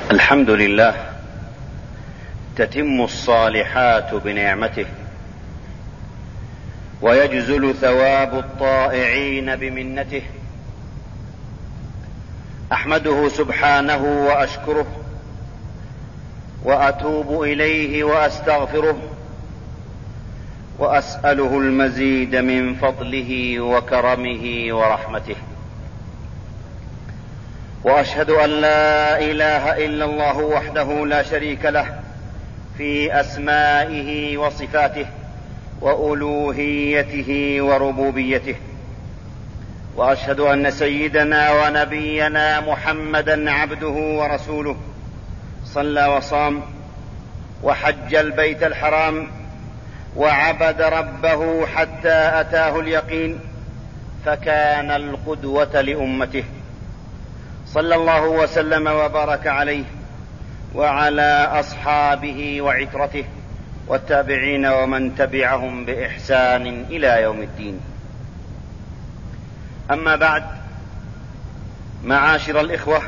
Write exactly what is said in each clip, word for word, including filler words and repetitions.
الحمد لله تتم الصالحات بنعمته، ويجزل ثواب الطائعين بمنته. أحمده سبحانه وأشكره، وأتوب إليه وأستغفره، وأسأله المزيد من فضله وكرمه ورحمته. وأشهد أن لا إله إلا الله وحده لا شريك له في أسمائه وصفاته وألوهيته وربوبيته. وأشهد أن سيدنا ونبينا محمدا عبده ورسوله، صلى وصام وحج البيت الحرام وعبد ربه حتى أتاه اليقين، فكان القدوة لأمته، صلى الله وسلم وبارك عليه وعلى أصحابه وعترته والتابعين ومن تبعهم بإحسان إلى يوم الدين. أما بعد، معاشر الإخوة،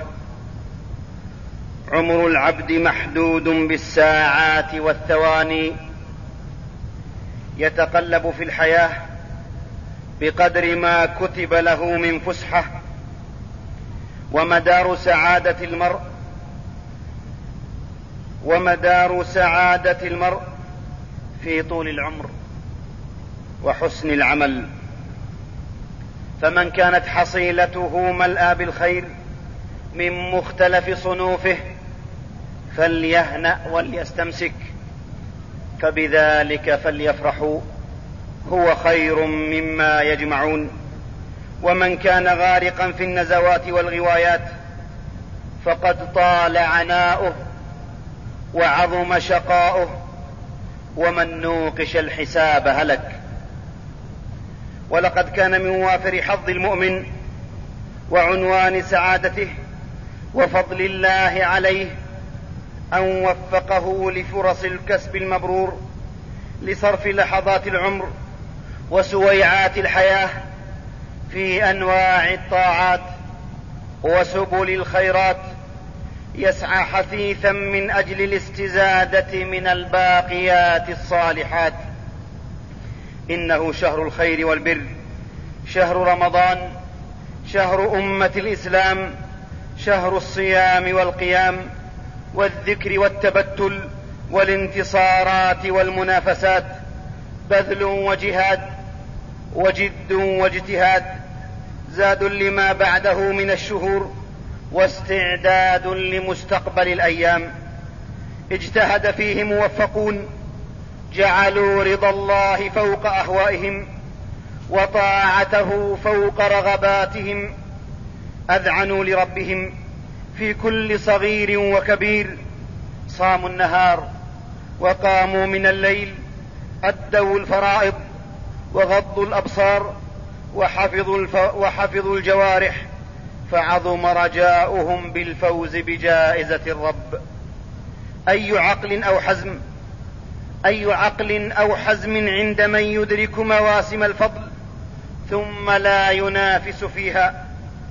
عمر العبد محدود بالساعات والثواني، يتقلب في الحياة بقدر ما كتب له من فسحة. ومدار سعادة المرء ومدار سعادة المرء في طول العمر وحسن العمل. فمن كانت حصيلته ملأى بالخير من مختلف صنوفه فليهنأ وليستمسك، فبذلك فليفرحوا، هو خير مما يجمعون. ومن كان غارقا في النزوات والغوايات فقد طال عناؤه وعظم شقاؤه، ومن نوقش الحساب هلك. ولقد كان من وافر حظ المؤمن وعنوان سعادته وفضل الله عليه أن وفقه لفرص الكسب المبرور، لصرف لحظات العمر وسويعات الحياة في أنواع الطاعات وسبل الخيرات، يسعى حثيثا من أجل الاستزادة من الباقيات الصالحات. إنه شهر الخير والبر، شهر رمضان، شهر أمة الإسلام، شهر الصيام والقيام والذكر والتبتل والانتصارات والمنافسات، بذل وجهاد وجد واجتهاد، زاد لما بعده من الشهور واستعداد لمستقبل الأيام. اجتهد فيه موفقون، جعلوا رضا الله فوق أهوائهم وطاعته فوق رغباتهم، أذعنوا لربهم في كل صغير وكبير، صاموا النهار وقاموا من الليل، أدوا الفرائض وغضوا الأبصار وحفظوا, الف... وحفظوا الجوارح، فعظم رجاؤهم بالفوز بجائزة الرب. أي عقل أو حزم أي عقل أو حزم عند من يدرك مواسم الفضل ثم لا ينافس فيها.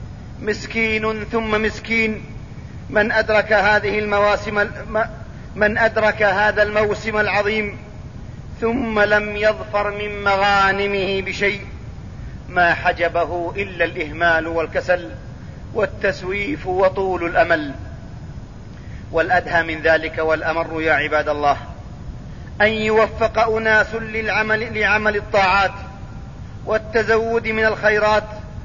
مسكين ثم مسكين من أدرك هذه المواسم من أدرك هذا الموسم العظيم ثم لم يظفر من مغانمه بشيء، ما حجبه إلا الإهمال والكسل والتسويف وطول الأمل. والأدهى من ذلك والأمر يا عباد الله أن يوفق أناس للعمل لعمل الطاعات والتزود من الخيرات،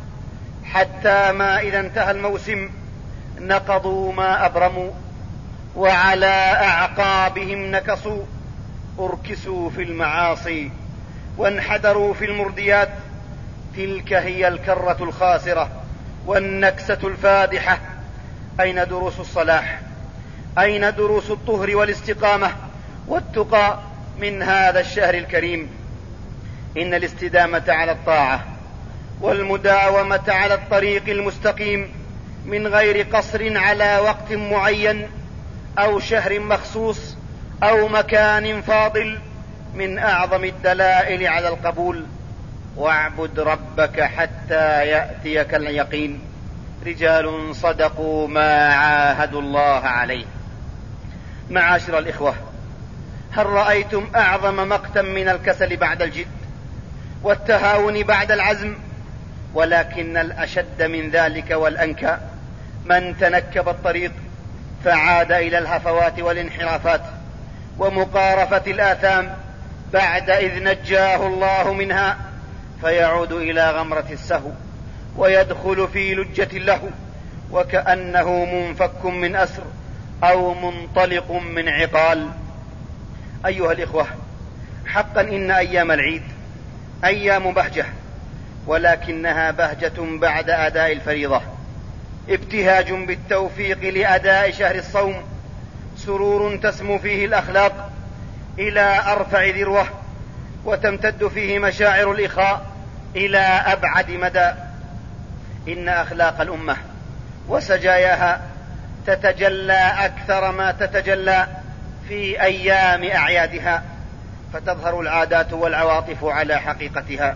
حتى ما إذا انتهى الموسم نقضوا ما أبرموا، وعلى أعقابهم نكصوا، أركسوا في المعاصي وانحدروا في المرديات. تلك هي الكرة الخاسرة والنكسة الفادحة. أين دروس الصلاح؟ أين دروس الطهر والاستقامة والتقى من هذا الشهر الكريم؟ إن الاستدامة على الطاعة والمداومة على الطريق المستقيم من غير قصر على وقت معين أو شهر مخصوص أو مكان فاضل من أعظم الدلائل على القبول. واعبد ربك حتى يأتيك اليقين، رجال صدقوا ما عاهدوا الله عليه. معاشر الإخوة، هل رأيتم أعظم مقتا من الكسل بعد الجد والتهاون بعد العزم؟ ولكن الأشد من ذلك والأنكى من تنكب الطريق فعاد إلى الهفوات والانحرافات ومقارفة الآثام بعد إذ نجاه الله منها، فيعود إلى غمرة السهو ويدخل في لجة له وكأنه منفك من أسر أو منطلق من عقال. أيها الإخوة، حقا إن أيام العيد أيام بهجة، ولكنها بهجة بعد أداء الفريضة، ابتهاج بالتوفيق لأداء شهر الصوم، سرور تسمو فيه الأخلاق إلى أرفع ذروة، وتمتد فيه مشاعر الإخاء إلى أبعد مدى. إن أخلاق الأمة وسجاياها تتجلى أكثر ما تتجلى في أيام أعيادها، فتظهر العادات والعواطف على حقيقتها.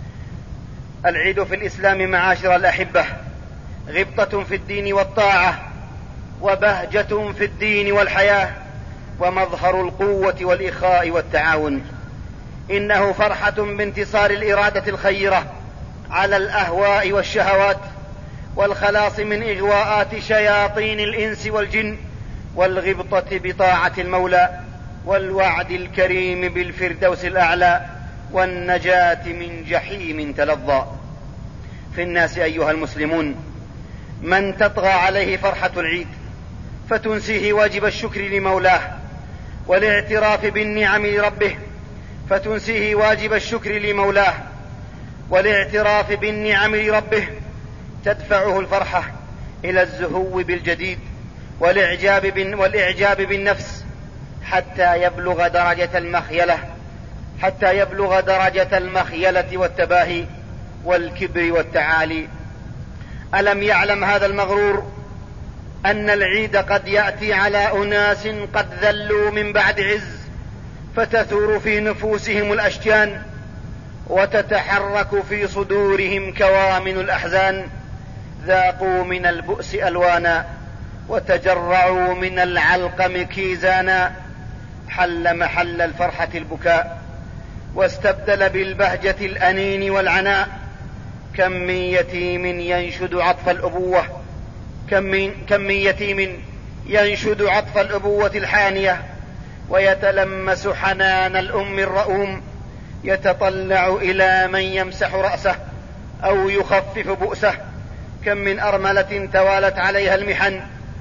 العيد في الإسلام معاشر الأحبة غبطة في الدين والطاعة، وبهجة في الدين والحياة، ومظهر القوة والإخاء والتعاون. إنه فرحة بانتصار الإرادة الخيرة على الأهواء والشهوات، والخلاص من إغواءات شياطين الإنس والجن، والغبطة بطاعة المولى، والوعد الكريم بالفردوس الأعلى، والنجاة من جحيم تلظى. في الناس أيها المسلمون من تطغى عليه فرحة العيد فتنسيه واجب الشكر لمولاه، والاعتراف بالنعم لربه فتنسيه واجب الشكر لمولاه، والاعتراف بالنعم لربه تدفعه الفرحة إلى الزهو بالجديد والإعجاب, والإعجاب بالنفس حتى يبلغ درجة المخيلة حتى يبلغ درجة المخيلة والتباهي والكبر والتعالي. ألم يعلم هذا المغرور أن العيد قد يأتي على أناس قد ذلوا من بعد عز، فتثور في نفوسهم الأشجان، وتتحرك في صدورهم كوامن الأحزان، ذاقوا من البؤس ألوانا، وتجرعوا من العلقم كيزانا، حل محل الفرحة البكاء، واستبدل بالبهجة الأنين والعناء. كم من يتيم ينشد عطف الأبوة كم من, كم من يتيم ينشد عطف الأبوة الحانية، ويتلمس حنان الأم الرؤوم، يتطلع إلى من يمسح رأسه أو يخفف بؤسه. كم من أرملة توالت عليها المحن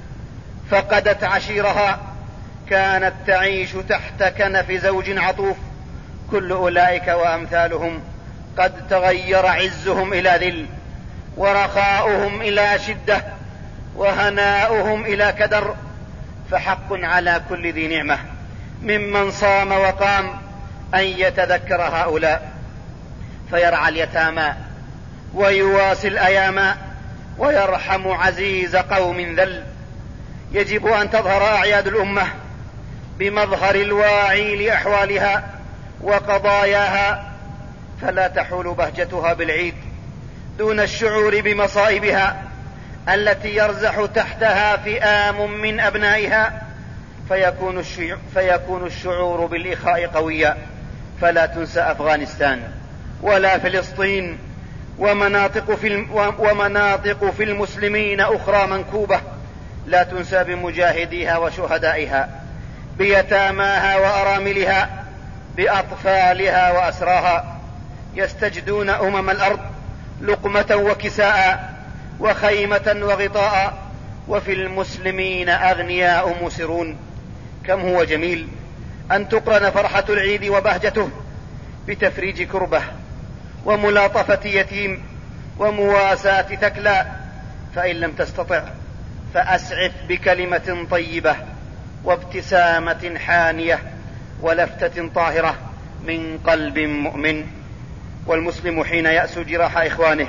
فقدت عشيرها، كانت تعيش تحت كنف زوج عطوف. كل أولئك وأمثالهم قد تغير عزهم إلى ذل، ورخاؤهم إلى شدة، وهناؤهم إلى كدر. فحق على كل ذي نعمة ممن صام وقام أن يتذكر هؤلاء، فيرعى اليتامى ويواسي الأيام، ويرحم عزيز قوم ذل. يجب أن تظهر أعياد الأمة بمظهر الواعي لأحوالها وقضاياها، فلا تحول بهجتها بالعيد دون الشعور بمصائبها التي يرزح تحتها فئام من أبنائها، فيكون الشعور, فيكون الشعور بالإخاء قويا. فلا تنسى أفغانستان ولا فلسطين ومناطق في, ومناطق في المسلمين أخرى منكوبة، لا تنسى بمجاهديها وشهدائها، بيتاماها وأراملها، بأطفالها وأسراها، يستجدون أمم الأرض لقمة وكساء وخيمة وغطاء، وفي المسلمين أغنياء مسرون. كم هو جميل أن تقرن فرحة العيد وبهجته بتفريج كربة وملاطفة يتيم ومواساة ثكلى. فإن لم تستطع فأسعف بكلمة طيبة وابتسامة حانية ولفتة طاهرة من قلب مؤمن. والمسلم حين يأسو جراح إخوانه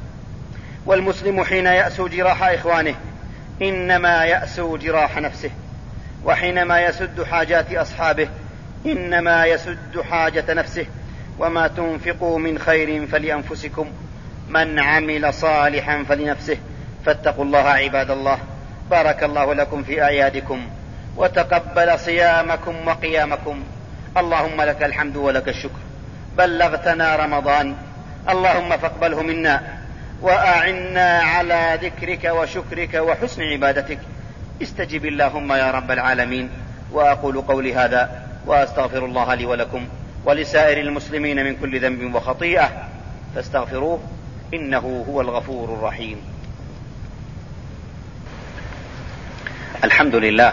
والمسلم حين يأسو جراح إخوانه إنما يأسو جراح نفسه، وحينما يسد حاجات أصحابه إنما يسد حاجة نفسه. وما تنفقوا من خير فلأنفسكم، من عمل صالحا فلنفسه، فاتقوا الله عباد الله. بارك الله لكم في أعيادكم وتقبل صيامكم وقيامكم. اللهم لك الحمد ولك الشكر، بلغتنا رمضان، اللهم فاقبله منا وأعنا على ذكرك وشكرك وحسن عبادتك. استجب اللهم يا رب العالمين. وأقول قولي هذا وأستغفر الله لي ولكم ولسائر المسلمين من كل ذنب وخطيئة، فاستغفروه إنه هو الغفور الرحيم. الحمد لله،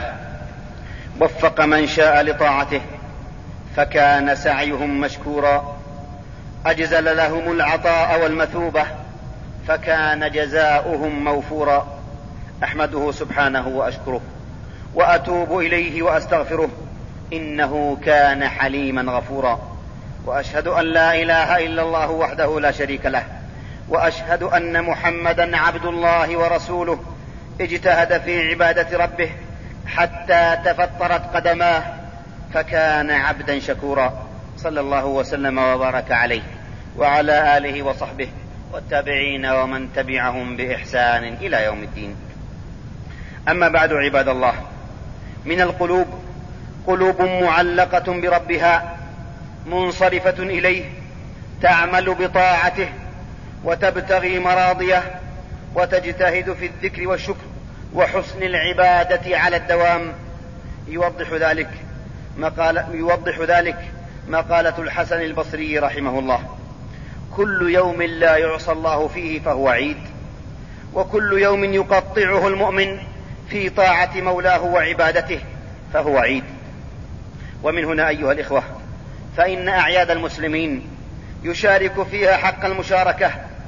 وفق من شاء لطاعته فكان سعيهم مشكورا، أجزل لهم العطاء والمثوبة فكان جزاؤهم موفورا. أحمده سبحانه وأشكره وأتوب إليه وأستغفره، إنه كان حليما غفورا. وأشهد أن لا إله إلا الله وحده لا شريك له، وأشهد أن محمدا عبد الله ورسوله اجتهد في عبادة ربه حتى تفطرت قدماه فكان عبدا شكورا. صلى الله وسلم وبارك عليه وعلى آله وصحبه والتابعين ومن تبعهم بإحسان إلى يوم الدين. أما بعد عباد الله، من القلوب قلوب معلقة بربها منصرفة إليه، تعمل بطاعته وتبتغي مراضيه وتجتهد في الذكر والشكر وحسن العبادة على الدوام. يوضح ذلك مقالة, يوضح ذلك مقالة الحسن البصري رحمه الله: كل يوم لا يعصى الله فيه فهو عيد، وكل يوم يقطعه المؤمن في طاعة مولاه وعبادته فهو عيد. ومن هنا أيها الإخوة، فإن أعياد المسلمين يشارك فيها حق المشاركة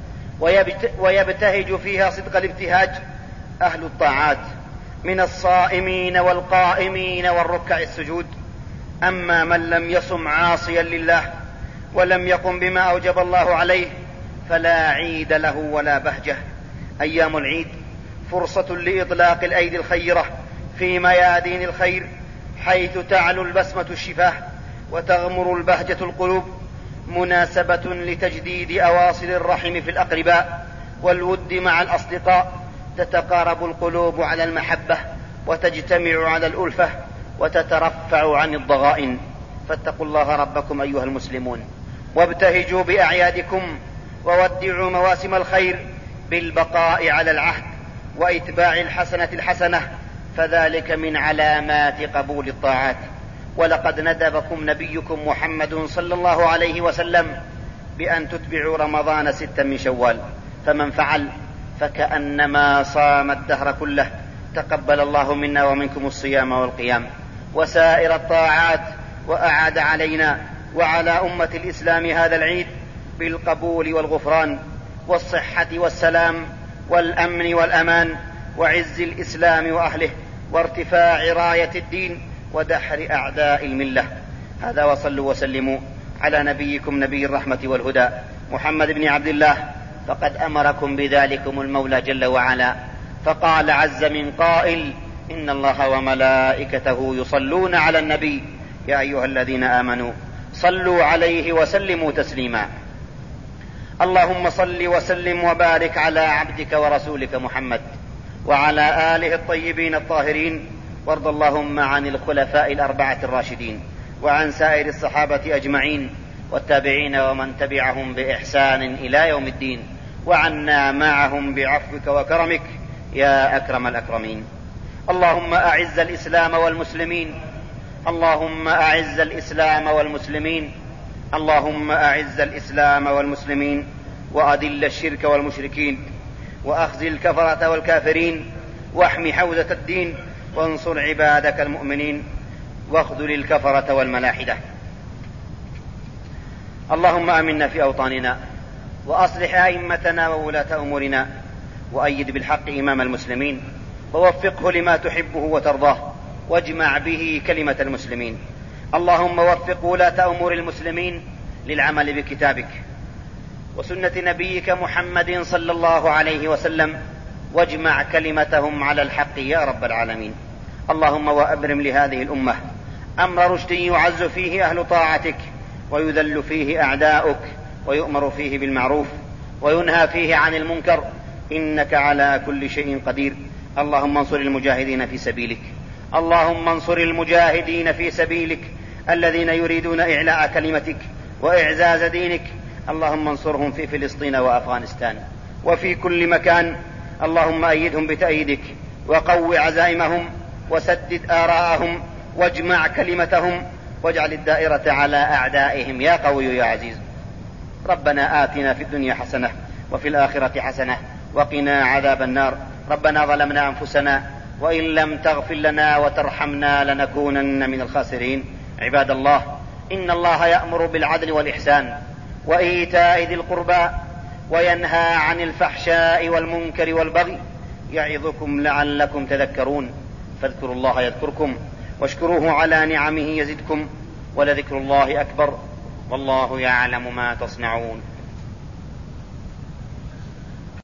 ويبتهج فيها صدق الابتهاج أهل الطاعات من الصائمين والقائمين والركع السجود. أما من لم يصم عاصيا لله ولم يقم بما أوجب الله عليه فلا عيد له ولا بهجة. أيام العيد فرصة لإطلاق الأيدي الخيرة في ميادين الخير، حيث تعلو البسمة الشفاه وتغمر البهجة القلوب، مناسبة لتجديد أواصر الرحم في الأقرباء والود مع الأصدقاء، تتقارب القلوب على المحبة وتجتمع على الألفة وتترفع عن الضغائن. فاتقوا الله ربكم أيها المسلمون، وابتهجوا بأعيادكم وودعوا مواسم الخير بالبقاء على العهد وإتباع الحسنة الحسنة، فذلك من علامات قبول الطاعات. ولقد ندبكم نبيكم محمد صلى الله عليه وسلم بأن تتبعوا رمضان ستا من شوال، فمن فعل فكأنما صام الدهر كله. تقبل الله منا ومنكم الصيام والقيام وسائر الطاعات، وأعاد علينا وعلى أمة الإسلام هذا العيد بالقبول والغفران والصحة والسلام والأمن والأمان وعز الإسلام وأهله وارتفاع راية الدين ودحر أعداء الملة. هذا، وصلوا وسلموا على نبيكم نبي الرحمة والهدى محمد بن عبد الله، فقد أمركم بذلكم المولى جل وعلا، فقال عز من قائل: إن الله وملائكته يصلون على النبي يا أيها الذين آمنوا صلوا عليه وسلموا تسليما. اللهم صل وسلم وبارك على عبدك ورسولك محمد وعلى آله الطيبين الطاهرين، وارض اللهم عن الخلفاء الأربعة الراشدين وعن سائر الصحابة أجمعين والتابعين ومن تبعهم بإحسان إلى يوم الدين، وعنا معهم بعفوك وكرمك يا أكرم الأكرمين. اللهم أعز الإسلام والمسلمين، اللهم أعز الإسلام والمسلمين، اللهم أعز الإسلام والمسلمين، وأذل الشرك والمشركين، وأخزل الكفرة والكافرين، واحم حوزة الدين، وانصر عبادك المؤمنين، واخذل الكفرة والملاحدة. اللهم آمنا في أوطاننا، وأصلح أئمتنا وولاة أمورنا، وأيد بالحق إمام المسلمين، ووفقه لما تحبه وترضاه، واجمع به كلمة المسلمين. اللهم وفق ولاة أمور المسلمين للعمل بكتابك وسنة نبيك محمد صلى الله عليه وسلم، واجمع كلمتهم على الحق يا رب العالمين. اللهم وأبرم لهذه الأمة أمر رشد يعز فيه أهل طاعتك، ويذل فيه أعداؤك، ويؤمر فيه بالمعروف، وينهى فيه عن المنكر، إنك على كل شيء قدير. اللهم انصر المجاهدين في سبيلك، اللهم انصر المجاهدين في سبيلك الذين يريدون إعلاء كلمتك وإعزاز دينك. اللهم انصرهم في فلسطين وأفغانستان وفي كل مكان. اللهم أيدهم بتأييدك وقو عزائمهم وسدد آراءهم واجمع كلمتهم واجعل الدائرة على أعدائهم يا قوي يا عزيز. ربنا آتنا في الدنيا حسنة وفي الآخرة حسنة وقنا عذاب النار. ربنا ظلمنا أنفسنا وإن لم تغفر لنا وترحمنا لنكونن من الخاسرين. عباد الله، إن الله يأمر بالعدل والإحسان وإيتاء ذي القربى وينهى عن الفحشاء والمنكر والبغي يعظكم لعلكم تذكرون. فاذكروا الله يذكركم واشكروه على نعمه يزدكم ولذكر الله أكبر والله يعلم ما تصنعون.